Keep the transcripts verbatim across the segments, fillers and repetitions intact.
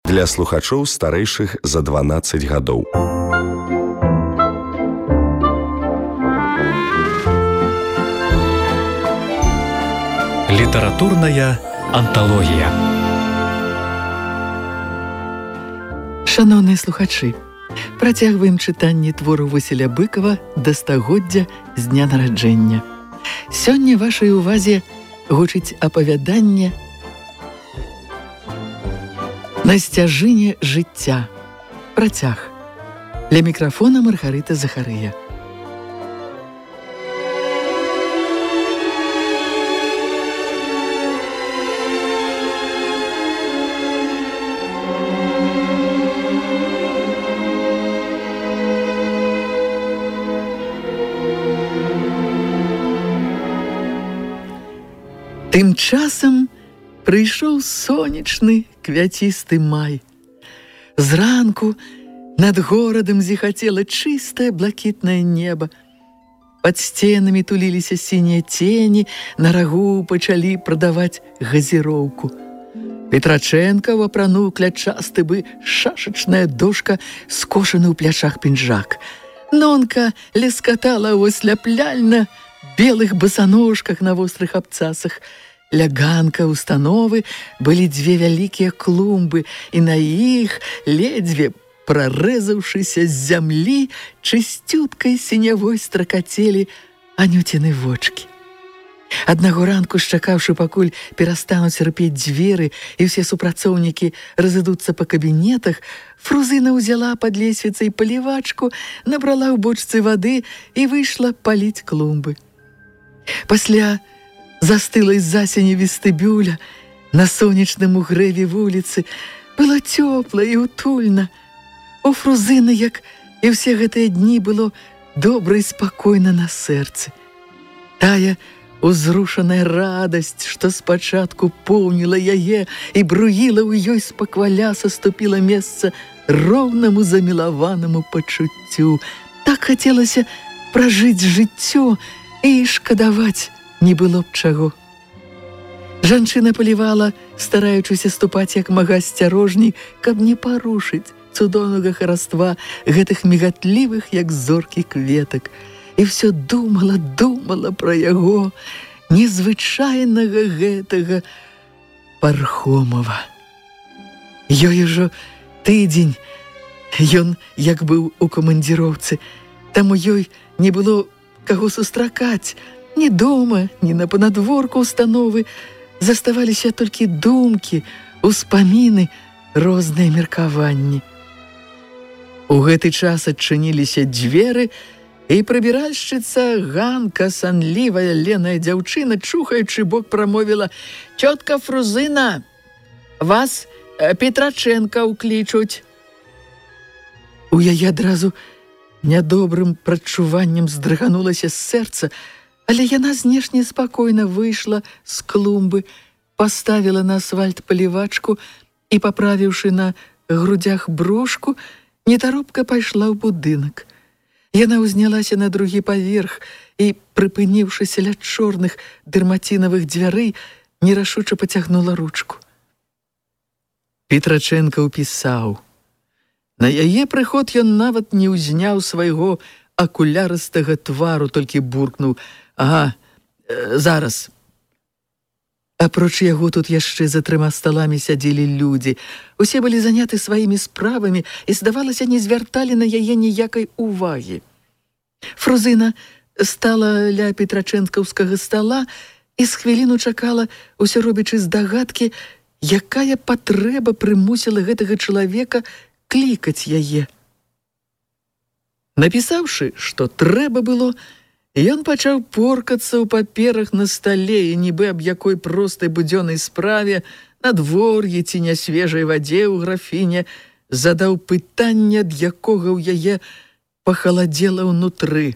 для слухачоў старэйшых за дванаццаць гадоў. Літаратурная анталогія. Шановныя слухачы, працягваем чытанне твору Васіля Быкова да стагоддзя з дня нараджэння. Сёння вашай увазе гучыць апавяданне «На сцяжыне жыцця». Працяг. Ля мікрафона Маргарыта Захарыя. Тым часам прыйшоў сонечны квяцісты май. Зранку над горадам зіхацела чыстае блакітнае неба. Пад сценамі туліліся сінія цені, на рагу пачалі прадаваць газіроўку. Петрачэнка апрануў клятчасты бы шашачная дошка, скошаны ў плячах пінжак. Нонка лескатала ў асляпляльна белых басаножках на вострых абцасах. Ля ганка установы былі дзве вялікія клумбы, і на іх, ледзьве прарэзаўшыся з зямлі, чысцюткай сінявой стракацелі анюціны вочкі. Аднаго ранку, чакаўшы, пакуль перастануць рыпець дзверы і ўсе супрацоўнікі разыдуцца па кабінетах, Фрузына ўзяла пад лесвіцай палівачку, набрала ў бочцы вады і выйшла паліць клумбы. Пасля застылай засені вестыбюля на сонечным угрэве вуліцы было цёпла і утульна. У Фрузыны, як і ўсе гэтыя дні, было добра і спакойна на сэрцы. Тая узрушаная радасць, што спачатку поўніла яе і бруіла ў ёй спакваля, саступіла месца роўнаму замілаванаму пачуццю. Так хацелася пражыць жыццё, і шкадаваць не было б чаго. Жанчына палівала, стараючыся ступаць як мага асцярожней, каб не парушыць цудоўнага хараства гэтых мігатлівых, як зоркі, кветак. І ўсё думала, думала пра яго, незвычайнага гэтага Пархомова. Ёй ужо тыдзень, ён як быў у камандзіроўцы, таму ёй не было каго сустракаць. Ні дома, ні на панадворку установы. Заставаліся толькі думкі, успаміны, розныя меркаванні. У гэты час адчыніліся дзверы, і прыбіральшчыца Ганка, санлівая леная дзяўчына, чухаючы бок, прамовіла: «Цётка Фрузына, вас Петрачэнка ўклічуць». У яе адразу нядобрым прадчуваннем здрыганулася сэрца, але яна знешне спакойна выйшла з клумбы, паставіла на асфальт палівачку і, паправіўшы на грудях брошку, нетаропка пайшла ў будынак. Яна ўзнялася на другі паверх і, прыпыніўшыся ля чорных дэрмацінавых дзвярэй, нерашуча пацягнула ручку. Петрачэнка ўпісаў. На яе прыход ён нават не ўзняў свайго акулярыстага твару, толькі буркнуў: «Ага, зараз». Апроч яго тут яшчэ за трыма сталамі сядзелі людзі. Усе былі заняты сваімі справамі і, здавалася, не звярталі на яе ніякай увагі. Фрузына стала ля петрачэнкаўскага стала і з хвіліну чакала, усё робячы здагадкі, якая патрэба прымусіла гэтага чалавека клікаць яе. Напісаўшы, што трэба было, ён пачаў поркацца ў паперах на стале і, нібы аб якой простай будзённай справе, надвор'і ці нясвежай вадзе ў графіне, задаў пытанне, ад якога ў яе пахаладзела ўнутры.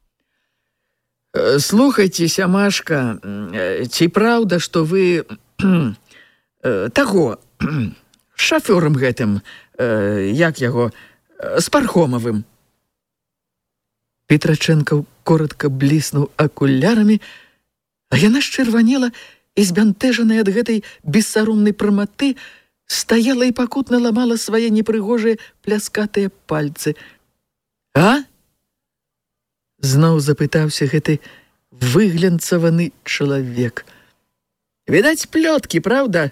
«Слухайце, Сямашка, ці праўда, што вы таго, з шафёрам гэтым, як яго, з Пархомавым?» Петрачэнка коротка бліснуў акулярамі, а яна счырванела і, збянтэжаная ад гэтай бессаромнай праматы, стаяла і пакутна ламала свае непрыгожыя пляскатыя пальцы. А? Зноў запытаўся гэты выглянцаваны чалавек. Відаць, плёткі, праўда?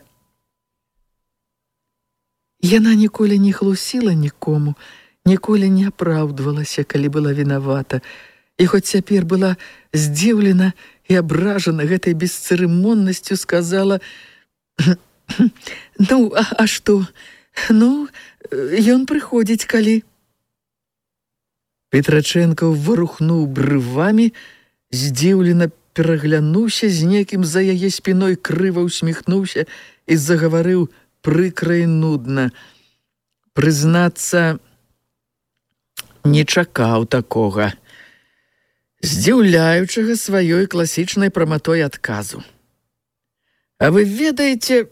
Яна ніколі не хлусіла нікому, ніколі не апраўдвалася, калі была вінавата. І хоць цяпер была здзіўлена і абражана гэтай бесцырымоннасцю, сказала: «Ну, а, а што? Ну, ён прыходзіць, калі...» Петрачэнкаў варухнуў брывамі, здзіўлена пераглянуўся з некім за яе спіной, крыва усміхнуўся і загаварыў прыкра і нудна. Прызнацца, не чакаў такога, здзіўляючага сваёй класічнай праматой адказу. А вы ведаеце,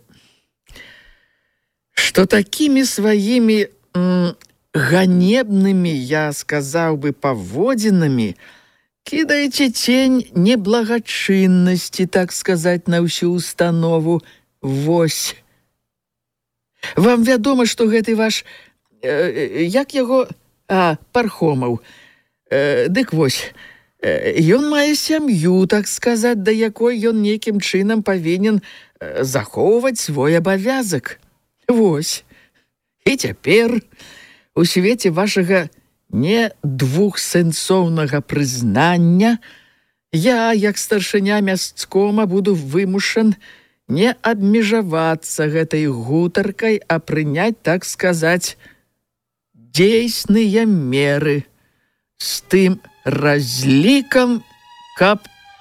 што такімі сваімі м, ганебнымі, я сказаў бы, паводзінамі кідаеце цень неблагачыннасці, так сказаць, на ўсю установу. Вось. Вам вядома, што гэты ваш, э, як яго, а, Пархомаў. Э, дык вось, э, ён мае сям'ю, так сказаць, да якой ён нейкім чынам павінен э, захоўваць свой абавязак. Вось. І цяпер у свеце вашага не двухсэнсоўнага прызнання я, як старшыня мясцкома, буду вымушан не абмежавацца гэтай гутаркай, а прыняць, так сказаць, дзейсныя меры з тым разлікам, каб...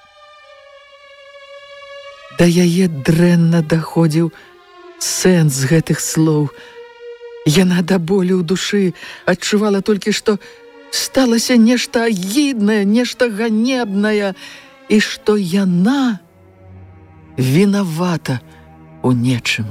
Да яе дрэнна даходзіў сэнс гэтых слоў. Яна да болю ў душы адчувала толькі, што сталася нешта агіднае, нешта ганебнае, і што яна вінавата ў нечым.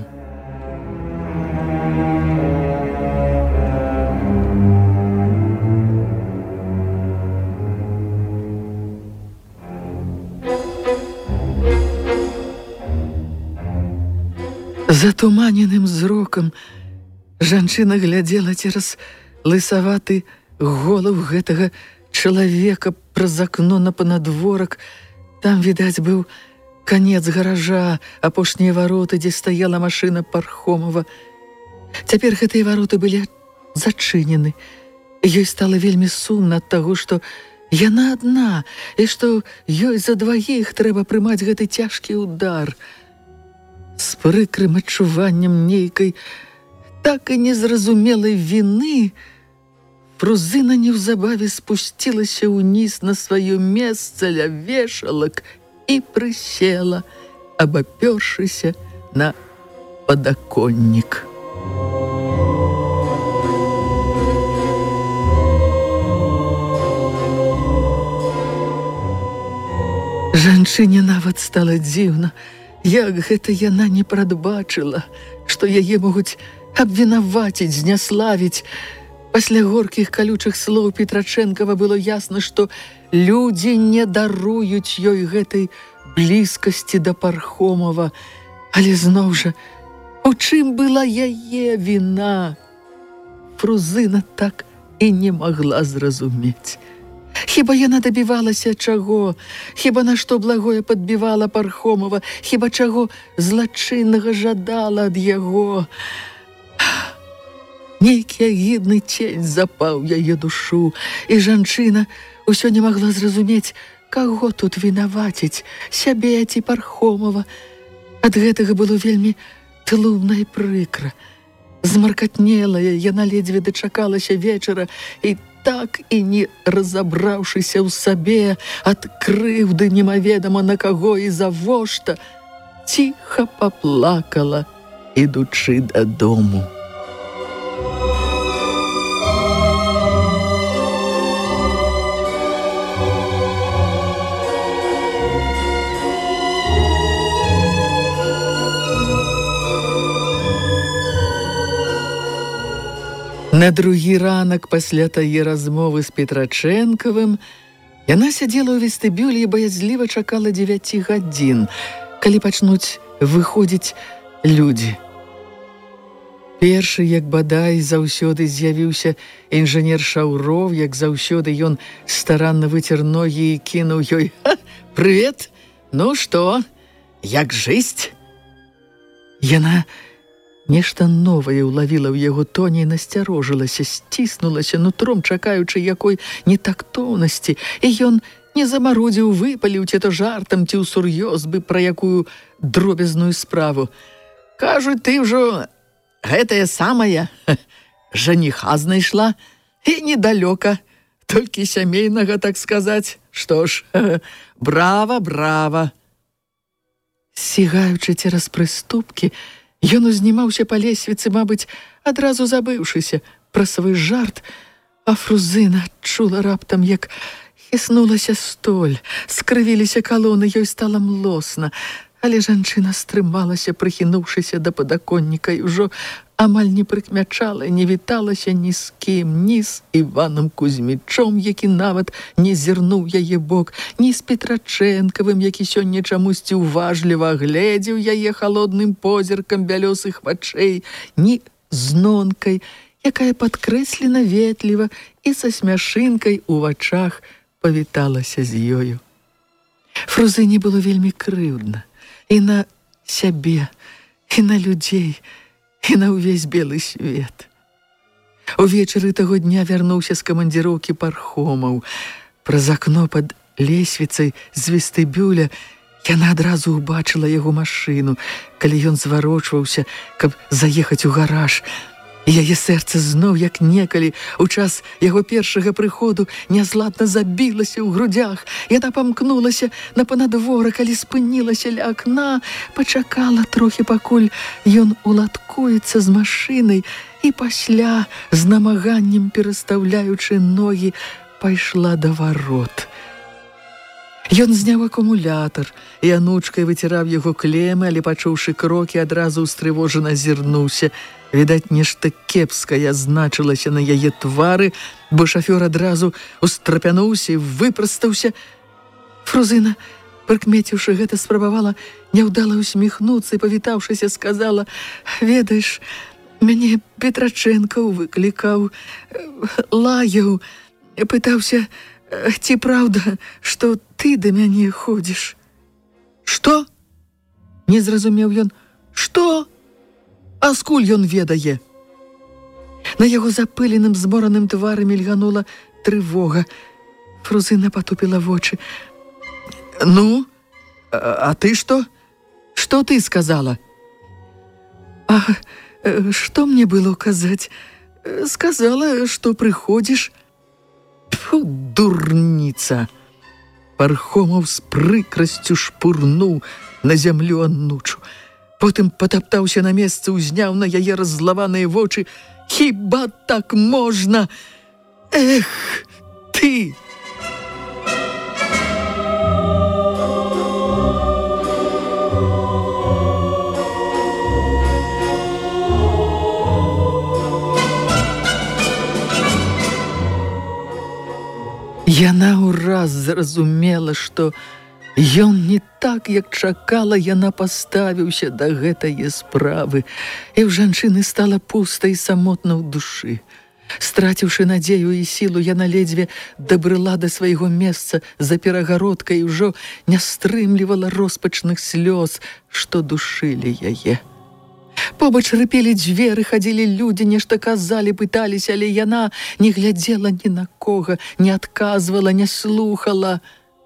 Затуманеным зрокам жанчына глядзела цераз лысаваты голаў гэтага чалавека праз акно на панадворак. Там, відаць, быў канец гаража, апошнія вароты, дзе стаяла машына Пархомова. Цяпер гэтыя вароты былі зачынены. Ёй стала вельмі сумна ад таго, што яна адна, і што ёй за дваіх трэба прымаць гэты цяжкі ўдар. З прыкрым адчуваннем нейкай так і незразумелай віны Фрузына неўзабаве спусцілася ўніз на сваё месца ля вешалак і прысела, абапёршыся на падаконнік. Жанчыне нават стала дзіўна, як гэта яна не прадбачыла, што яе могуць абвінаваціць, зняславіць. Пасля горкіх калючых слоў Петрачэнкава было ясна, што людзі не даруюць ёй гэтай блізкасці да Пархомова. Але зноў жа, у чым была яе віна? Фрузына так і не магла зразумець. Хіба яна дабівалася чаго? Хіба на што благое падбівала Пархомова? Хіба чаго злачыннага жадала ад яго? Нейкі агідны цень запаў яе душу, і жанчына ўсё не магла зразумець, каго тут вінаваціць, сябе ці Пархомова. Ад гэтага было вельмі тлумна і прыкра. Змаркатнелая, яна ледзьве дачакалася вечара, і так і не разабраўшыся ў сабе ад крыўды немаведама на каго і завошта, ціха паплакала, ідучы дадому. На другі ранак пасля тае размовы з Петрачэнкавым яна сядзела ў вестыбюлі і баязліва чакала дзевяці гадзін, калі пачнуць выходзіць людзі. Першы, як бадай, заўсёды з'явіўся інжынер Шаўров, як заўсёды ён старанна выцер ногі і кінуў ёй: «Прывет! Ну што, як жыць?» Яна нешта новае ўлавіла ў яго тоне і насцярожылася, сціснулася нутром, чакаючы якой нетактоўнасці, і ён не замарудзіў, выпаліў ці то жартам, ці ўсур'ёз бы пра якую дробязную справу. «Кажуць, ты ўжо гэтая самая жаніха знайшла, і недалёка, толькі сямейнага, так сказаць. Што ж, брава, брава!» Сігаючы цераз прыступкі, ён узнімаўся па лесвіцы, мабыць, адразу забыўшыся пра свой жарт, а Фрузына адчула раптам, як хіснулася столь, скрывіліся калоны, ёй стала млосна, але жанчына стрымалася, прыхінуўшыся да падаконніка, і ўжо амаль не прыкмячала, не віталася ні з кім, ні з Іванам Кузьмічом, які нават не зірнуў яе бок, ні з Петрачэнкавым, які сёння чамусьці уважліва гледзеў яе халодным позіркам бялёсых вачэй, ні з Нонкай, якая падкрэслена ветліва і са смяшынкай у вачах павіталася з ёю. Фрузыне было вельмі крыўдна і на сябе, і на людзей, і на ўвесь белы свет. Увечары таго дня вярнуўся з камандзіроўкі Пархомаў. Праз акно пад лесвіцай з вестыбюля яна адразу ўбачыла яго машыну, калі ён зварочваўся, каб заехаць у гараж. І яе сэрца зноў, як некалі, у час яго першага прыходу, нязладна забілася ў грудях. Яна памкнулася на панадворы, калі спынілася ля акна, пачакала трохі, пакуль ён уладкуецца з машынай, і пасля, з намаганнем перастаўляючы ногі, пайшла да варот. Ён зняў акумулятар, і анучкай выціраў яго клемы, але, пачуўшы крокі, адразу устрывожана зірнуўся. Відаць, нешта кепскае значылася на яе твары, бо шафёр адразу устрапянуўся і выпрастаўся. Фрузына, прыкмеціўшы гэта, спрабавала няўдала усміхнуцца і, павітаўшыся, сказала: «Ведаеш, мяне Петрачэнкаў выклікаў, лаяў, пытаўся, ці праўда, што ты да мяне ходзіш?» «Што?» — не зразумеў ён. «Што? А скуль ён ведае?» На яго запыленым, змораным твары мільганула трывога. Фрузына патупіла вочы. «Ну, а ты што? Што ты сказала?» «А што мне было казаць? Сказала, што прыходзіш». «Фу, дурніца!» Пархомаў з прыкрасцю шпурнуў на зямлю анучу. Потым патаптаўся на месцы, узняў на яе раззлаваныя вочы. «Хіба так можна? Эх, ты!» Яна ўраз зразумела, што ён не так, як чакала, яна паставіўся да гэтае справы, і ў жанчыны стала пуста і самотна ў душы. Страціўшы надзею і сілу, яна ледзьве дабрыла да свайго месца за перагародкай і ўжо не стрымлівала роспачных слёз, што душылі яе. Побач рыпелі дзверы, хадзілі людзі, нешта казалі, пыталіся, але яна не глядзела ні на кога, не адказвала, не слухала.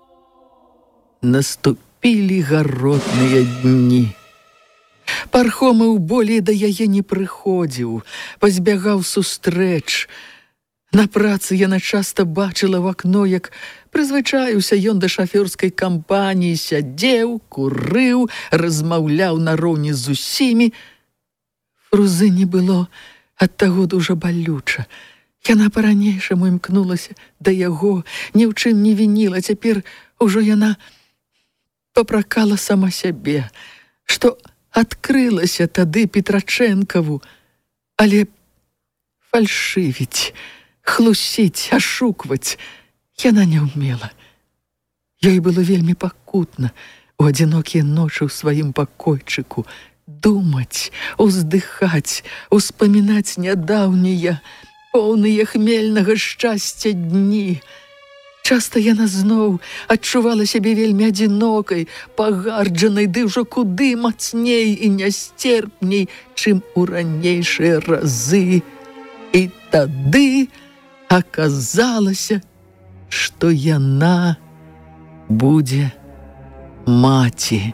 Наступілі гаротныя дні. Пархомаў болей да яе не прыходзіў, пазбягаў сустрэч. На працы яна часта бачыла ў акно, як прызвычаіўся ён да шафёрскай кампаніі, сядзеў, курыў, размаўляў нароўні з усімі. Фрузыне было ад таго дужа балюча. Яна па-ранейшаму імкнулася да яго, ні ў чым не вініла. Цяпер ужо яна папракала сама сябе, што адкрылася тады Петрачэнкаву, але фальшывіць, хлусіць, ашукваць яна не ўмела. Ёй было вельмі пакутна у адзінокія ночы ў сваім пакойчыку думаць, уздыхаць, успамінаць нядаўнія, поўныя хмельнага шчасця дні. Часта яна зноў адчувала сябе вельмі адзінокай, пагарджанай, ды ўжо куды мацней і нясцерпней, чым у ранейшыя разы. І тады аказалася, што яна будзе маці.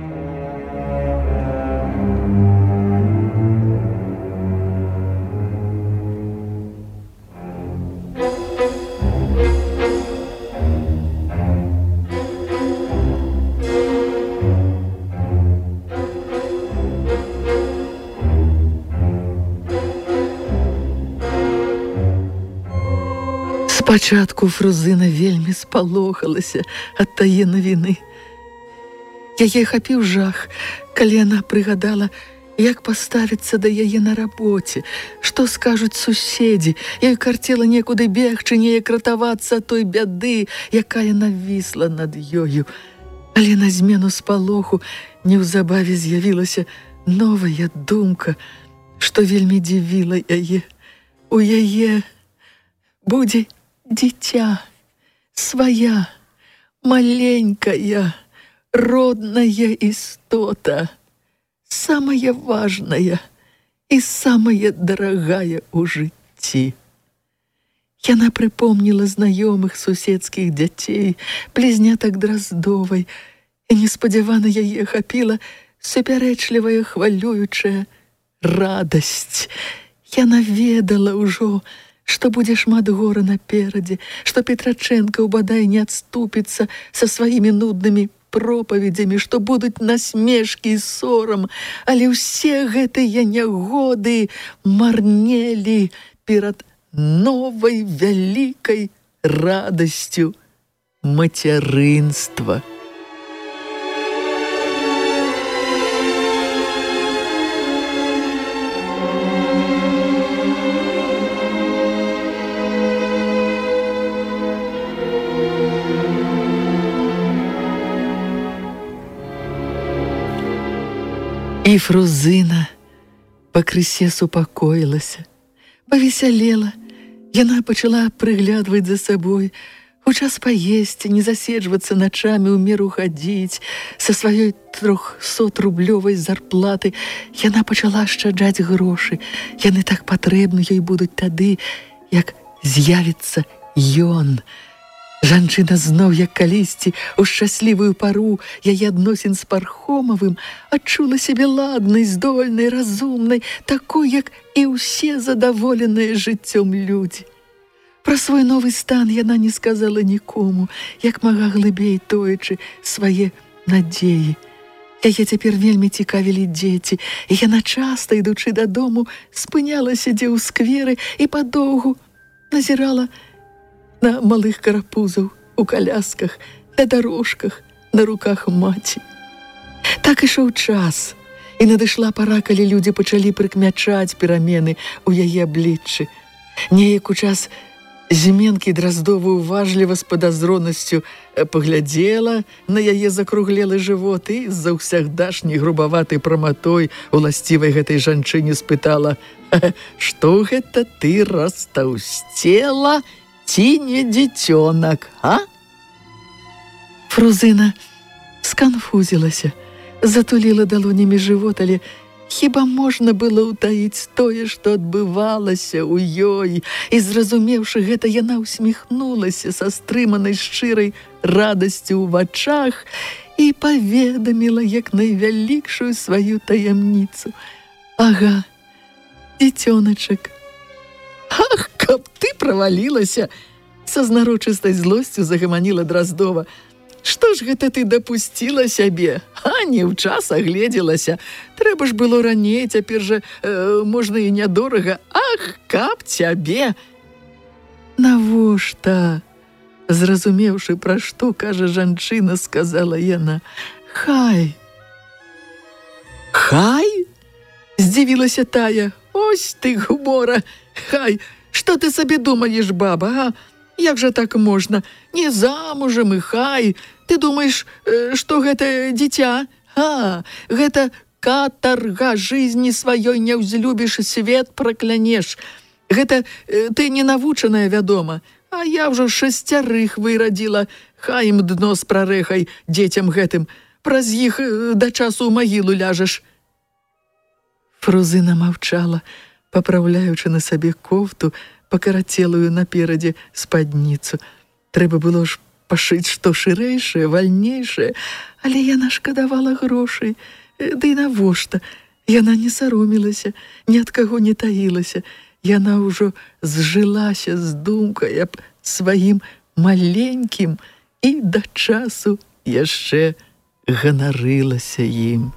Спачатку Фрузына вельмі спалохалася ад тае навіны. Яе хапіў жах, калі яна прыгадала, як паставіцца да яе на рабоце, што скажуць суседзі, ёй карцела некуды бегчы, неяк ратавацца ад той бяды, якая навісла над ёю. Але на змену спалоху неўзабаве з'явілася новая думка, што вельмі дзівіла яе. У яе будзе дзіця, свая, маленькая, родная істота, самая важная і самая дарагая ў жыцці. Яна прыпомніла знаёмых суседскіх дзяцей, блізнятак Драздовай, і неспадзявана яе ахапіла супярэчлівая хвалюючая радасць. Яна ведала ўжо, што будзе шмат гора наперадзе, што Петрачэнка ўбадай не адступіцца са сваімі нуднымі пропаведзямі, што будуць насмешкі і сорам, але ўсе гэтыя нягоды марнелі перад новай вялікай радасцю мацярынства. І Фрузына пакрысе супакоілася, павесялела. Яна пачала прыглядваць за сабой, у час паесці, не заседжвацца начамі, ў меру хадзіць. Са сваёй трохсотрублёвай зарплаты яна пачала ашчаджаць грошы. Яны так патрэбны ёй будуць тады, як з'явіцца ён. Жанчына зноў, як калісьці, у шчаслівую пару яе адносін з Пархомавым, адчула сябе ладнай, здольнай, разумнай, такой, як і ўсе задаволеныя жыццём людзі. Пра свой новы стан яна не сказала нікому, як мага глыбей тоячы свае надзеі. Яе цяпер вельмі цікавілі дзеці, і яна часта, ідучы дадому, спынялася дзе ў скверы і падоўгу назірала на малых карапузаў, у калясках, на дарожках, на руках маці. Так ішоў час, і надышла пара, калі людзі пачалі прыкмячаць перамены ў яе абліччы. Неяк у час Зіменкі Драздова уважліва з падазронасцю паглядзела на яе закруглелы жывот і з заўсягдашняй грубаватай праматой уласцівай гэтай жанчыне спытала: «Што гэта ты растаўсцела ці не дзіцёнак, а?» Фрузына сканфузілася, затуліла далонямі жывот, але хіба можна было ўтаіць тое, што адбывалася ў ёй, і, зразумеўшы гэта, яна ўсміхнулася са стрыманай шчырай радасцю ў вачах і паведаміла як найвялікшую сваю таямніцу. «Ага, дзіцёначак, ах, каб ты правалілася!» Са знарочыстай злосцю загаманіла Драздова. «Што ж гэта ты дапусціла сябе? А не ў час агледзелася. Трэба ж было раней, цяпер жа, э, можна і нядорага. Ах, каб цябе!» «Навошта?» Зразумеўшы, пра што кажа жанчына, сказала яна. «Хай!» «Хай?» Здзівілася тая. «Ось ты, гумора! Хай! Што ты сабе думаеш, баба, а? Як жа так можна? Не замужам і хай! Ты думаеш, што гэта дзіця? А, гэта катарга, жизни сваёй не ўзлюбіш, свет праклянеш. Гэта э, ты не навучаная, вядома, а я ўжо шасцярых вырадзіла, хай ім дно з прарэхай дзецям гэтым, праз іх э, да часу ў магілу ляжаш. Фрузына маўчала, папраўляючы на сабе кофту, пакарацелую наперадзе спадніцу. Трэба было ж пашыць што шырэйшае, вальнейшае, але яна шкадавала грошай. Ды і навошта? Яна не саромілася, ні ад каго не таілася. Яна ўжо зжылася з думкай аб сваім маленькім і да часу яшчэ ганарылася ім.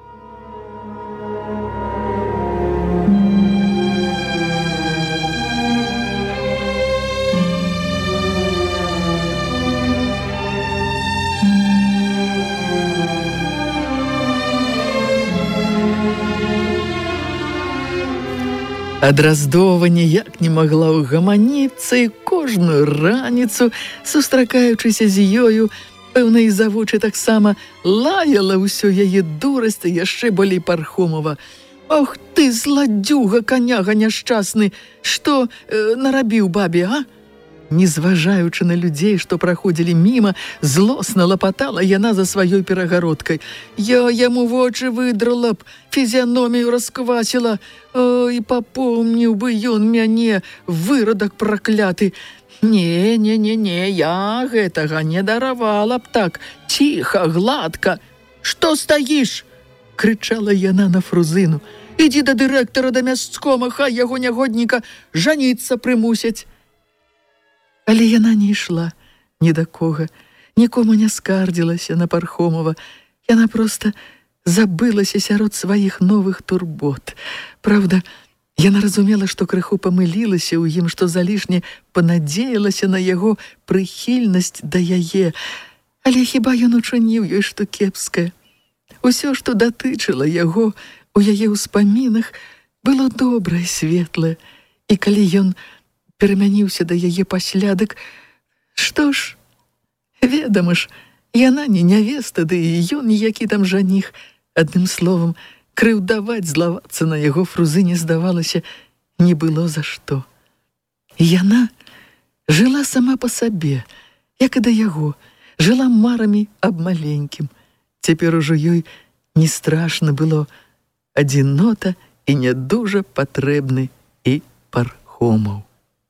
Ад раздова ніяк не магла ўгаманіцца і кожную раніцу, сустракаючыся з ёю, пэўна, і за вочы таксама лаяла ўсё яе дурасць і яшчэ болей Пархомова. «Ох ты, зладзюга, каняга няшчасны! Што э, нарабіў бабе, а?» Не зважаючы на людзей, што праходзілі міма, злосна лапатала яна за сваёй перагародкай. «Я яму вочы выдрала б, фізіяномію расквасіла. Ой, папомніў бы ён мяне, вырадак пракляты. Не, не, не, не, я гэтага не даравала б так. Ціха, гладка. Што стаіш?» — крычала яна на Фрузыну. «Ідзі да дырэктара, да мясцкома, хай яго нягодніка жаніцца прымусяць». Але яна не ішла ні да кога, нікому не скардзілася на Пархомова. Яна проста забылася сярод сваіх новых турбот. Праўда, яна разумела, што крыху памылілася ў ім, што залішне панадзеялася на яго прыхільнасць да яе. Але хіба ён учыніў ёй што кепскае? Усё, што датычыла яго у яе ўспамінах, было добрае, светлае. І калі ён перамяніўся да яе пасля, дык што ж, ведама ж, яна не нявеста, ды і ён ніякі там жаніх. Адным словам, крыўдаваць, злавацца на яго Фрузыне, здавалася, не было за што. І яна жыла сама па сабе, як і да яго, жыла марамі аб маленькім. Цяпер ужо ёй не страшна было адзінота і не дужа патрэбны і Пархомаў.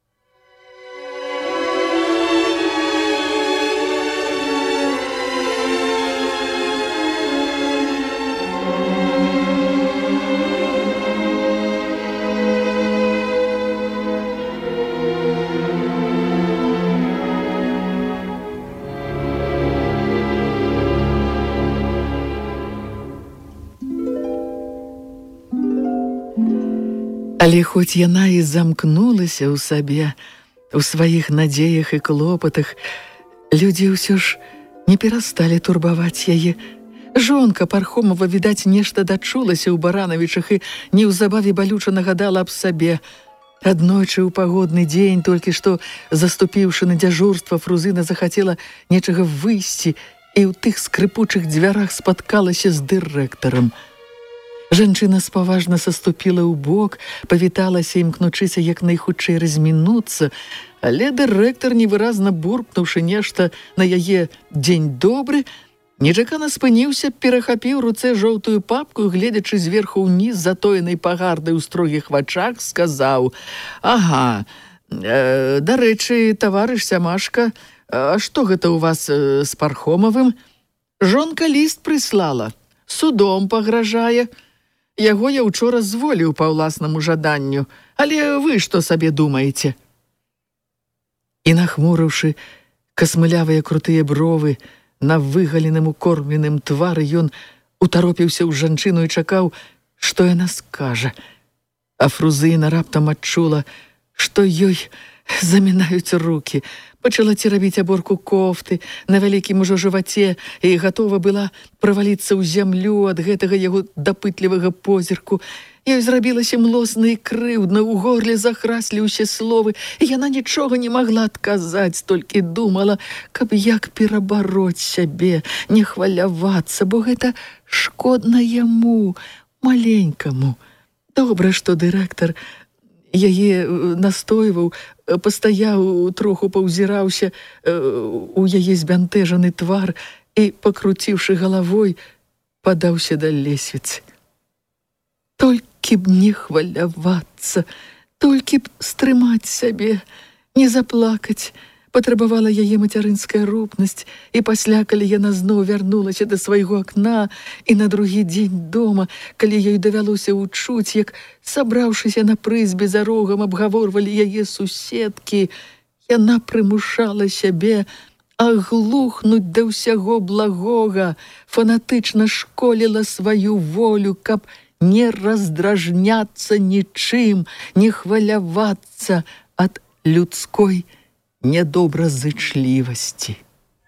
Але хоць яна і замкнулася ў сабе, у сваіх надзеях і клопатах, людзі ўсё ж не перасталі турбаваць яе. Жонка Пархомова, відаць, нешта дачулася ў Баранавічах і неўзабаве балюча нагадала аб сабе. Аднойчы ў пагодны дзень, толькі што заступіўшы на дзяжурства, Фрузына захацела нечага выйсці і ў тых скрыпучых дзвярах спаткалася з дырэктарам. Жанчына спаважна саступіла ў бок, павіталася, імкнучыся як найхутчэй размінуцца, але дырэктар, невыразна буркнуўшы нешта на яе «дзень добры», нечакана спыніўся, перахапіў руцэ жоўтую папку і, гледзячы зверху ўніз затоенай пагардай у строгіх вачах, сказаў: «Ага, э, дарэчы, таварыш Сямашка, а што гэта ў вас э, з Пархомавым? Жонка ліст прыслала, судом пагражае. Яго я ўчора зволіў па ўласнаму жаданню, але вы што сабе думаеце?» І, нахмурыўшы касмылявыя крутыя бровы на выгаленым укормленым твары, ён утаропіўся ў жанчыну і чакаў, што яна скажа. А Фрузына раптам адчула, што ёй замінаюць рукі, пачала церабіць аборку кофты на вялікім ужо жываце і гатова была праваліцца ў зямлю ад гэтага яго дапытлівага позірку. Ёй зрабілася млосна і крыўдна, у горле захраслі ўсе словы, і яна нічога не магла адказаць, толькі думала, каб як перабароць сябе, не хвалявацца, бо гэта шкодна яму, маленькаму. Добра, што дырэктар яе настойваў, пастаяў, троху паўзіраўся у яе збянтэжаны твар і, пакруціўшы галавой, падаўся да лесвіцы. Толькі б не хвалявацца, толькі б стрымаць сябе, не заплакаць, патрабавала яе мацярынская рупнасць, і пасля, калі яна зноў вярнулася да свайго акна, і на другі дзень дома, калі ёй давялося ўчуць, як, сабраўшыся на прызбе за рогам, абгаворвалі яе суседкі, яна прымушала сябе аглухнуць да ўсяго благога, фанатычна школіла сваю волю, каб не раздражняцца нічым, не хвалявацца ад людской недобразычлівасці.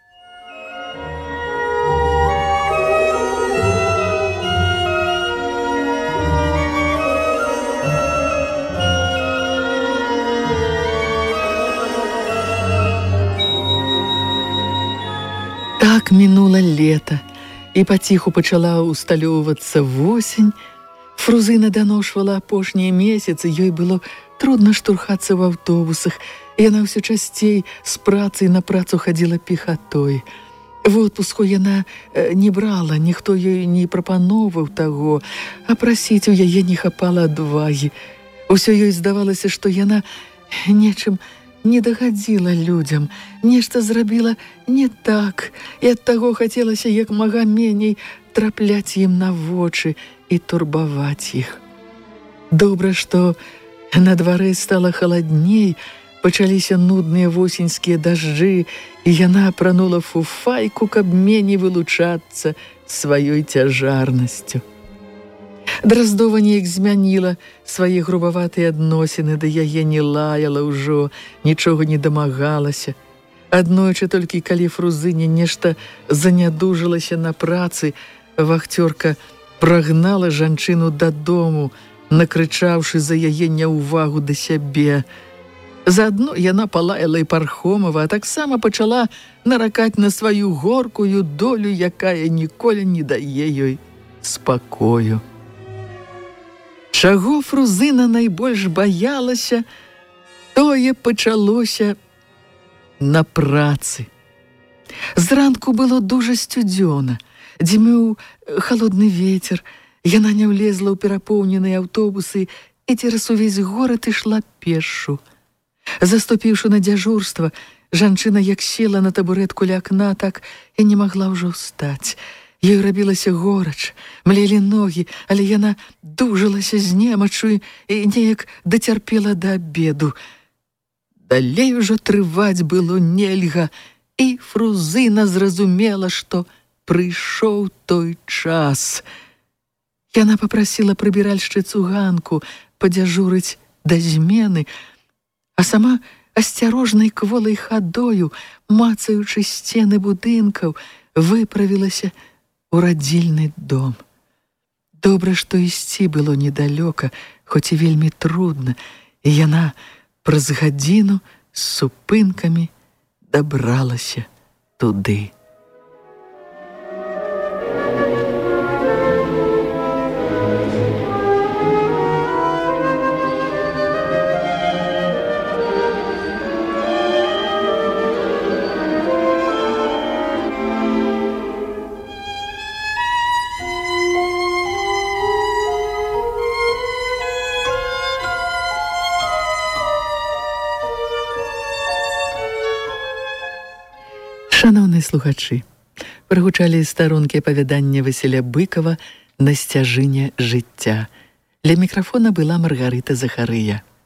Так мінула лета, і паціху пачала ўсталёўвацца восень. Фрузына даношвала апошнія месяцы, ёй было трудна штурхацца ў аўтобусах, і яна ўсё часцей з працы на працу хадзіла пехатой. В отпуску яна не брала, ніхто ёй не прапановаў таго, а прасіць у яе не хапала адвагі. Усё ёй здавалася, што яна нечым не дагадзіла людзям, нешта зрабіла не так, і ад таго хацелася як мага меней трапляць ім на вочы і турбаваць іх. Добра, што на дварэ стала халадней, пачаліся нудныя восеньскія дажджы, і яна апранула фуфайку, каб меней вылучацца сваёй цяжарнасцю. Драздова неяк змяніла свае грубаватыя адносіны, да яе не лаяла ўжо, нічога не дамагалася. Аднойчы толькі калі Фрузыне нешта занядужылася на працы, вахцёрка прагнала жанчыну дадому, накрычаўшы за яе няўвагу да сябе. Заадно яна палаяла і Пархомова, а таксама пачала наракаць на сваю горкую долю, якая ніколі не дае ёй спакою. Чаго Фрузына найбольш баялася, тое пачалося на працы. Зранку было дужа сцюдзёна, дзьмеў халодны вецер, яна не ўлезла ў перапоўненыя аўтобусы і цераз увесь горад ішла пешшу. Заступіўшы на дзяжурства, жанчына як села на табурэтку ля акна, так і не магла ўжо ўстаць. Ёй рабілася горач, млелі ногі, але яна дужалася з немачу і неяк дацярпела да абеду. Далей ужо трываць было нельга, і Фрузына зразумела, што прыйшоў той час. Яна папрасіла прыбіральшчыцу Ганку падзяжурыць да змены, а сама асцярожнай кволай хадою, мацаючы сцены будынкаў, выправілася ў радзільны дом. Добра, што ісці было недалёка, хоць і вельмі трудна, і яна праз гадзіну з супынкамі дабралася туды. Шановныя слухачы, прагучалі старонкі апавядання Васіля Быкова «На сцяжыне жыцця». Для мікрафона была Маргарыта Захарыя.